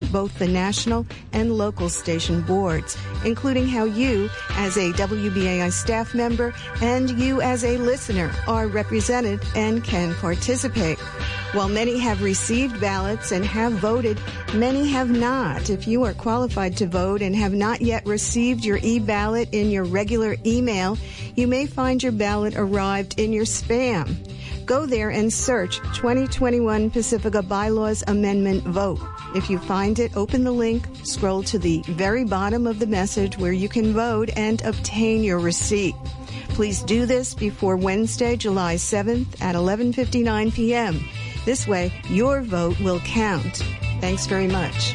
both the national and local station boards, including how you, as a WBAI staff member, and you as a listener are represented and can participate. While many have received ballots and have voted, many have not. If you are qualified to vote and have not yet received your e-ballot in your regular email, you may find your ballot arrived in your spam. Go there and search 2021 Pacifica Bylaws Amendment Vote. If you find it, open the link, scroll to the very bottom of the message where you can vote and obtain your receipt. Please do this before Wednesday, July 7th at 11:59 p.m. This way, your vote will count. Thanks very much.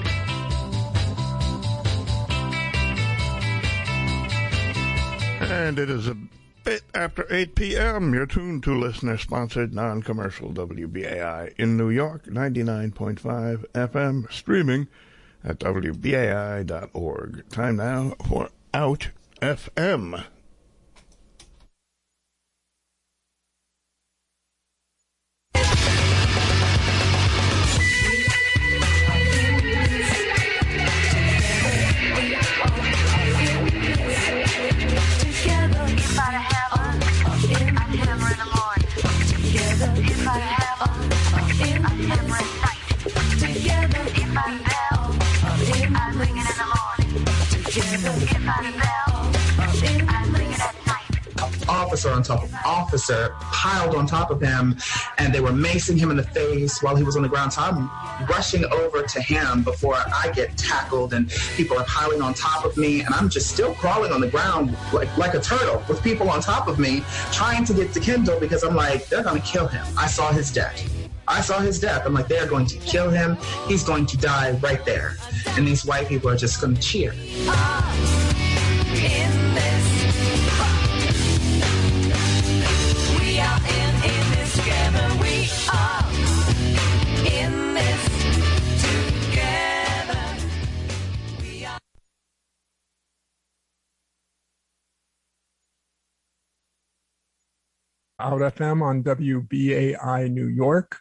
And it is a bit after 8 p.m. You're tuned to listener-sponsored non-commercial WBAI in New York, 99.5 FM, streaming at WBAI.org. Time now for Out FM. Officer on top of officer piled on top of him, and they were macing him in the face while he was on the ground. So I'm rushing over to him before I get tackled, and people are piling on top of me, and I'm just still crawling on the ground like a turtle with people on top of me trying to get to Kendall because I'm like, they're going to kill him. I saw his death. I'm like, they're going to kill him. He's going to die right there. And these white people are just going to cheer. Out FM on WBAI New York.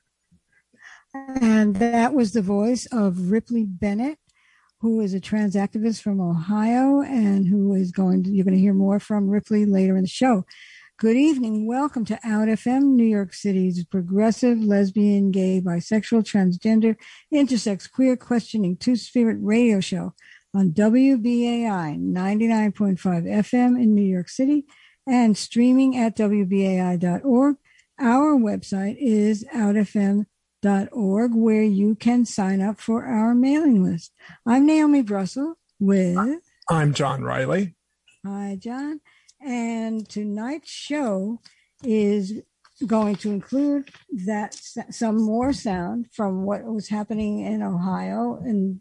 And that was the voice of Ripley Bennett, who is a trans activist from Ohio and who is you're going to hear more from Ripley later in the show. Good evening. Welcome to Out FM, New York City's progressive, lesbian, gay, bisexual, transgender, intersex, queer, questioning, two-spirit radio show on WBAI 99.5 FM in New York City and streaming at WBAI.org. Our website is outfm.org, where you can sign up for our mailing list. I'm Naomi Brussel with... I'm John Riley. Hi, John. And tonight's show is going to include some more sound from what was happening in Ohio in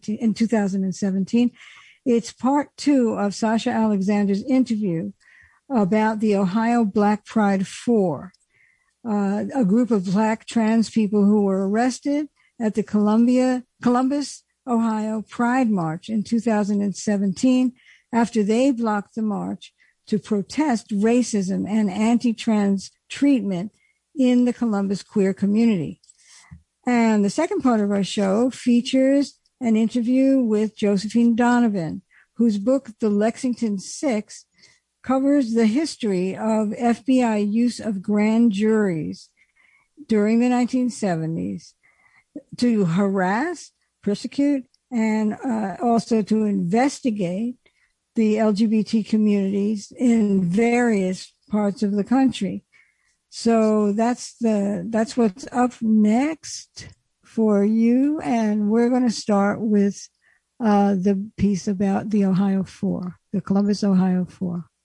2017. It's part 2 of Sasha Alexander's interview about the Ohio Black Pride 4, a group of Black trans people who were arrested at the Columbus, Ohio Pride March in 2017 after they blocked the march to protest racism and anti-trans treatment in the Columbus queer community. And the second part of our show features an interview with Josephine Donovan, whose book, The Lexington Six, covers the history of FBI use of grand juries during the 1970s to harass, persecute, and also to investigate the LGBT communities in various parts of the country. So that's what's up next for you. And we're going to start with the piece about the Ohio 4, the Columbus, Ohio 4.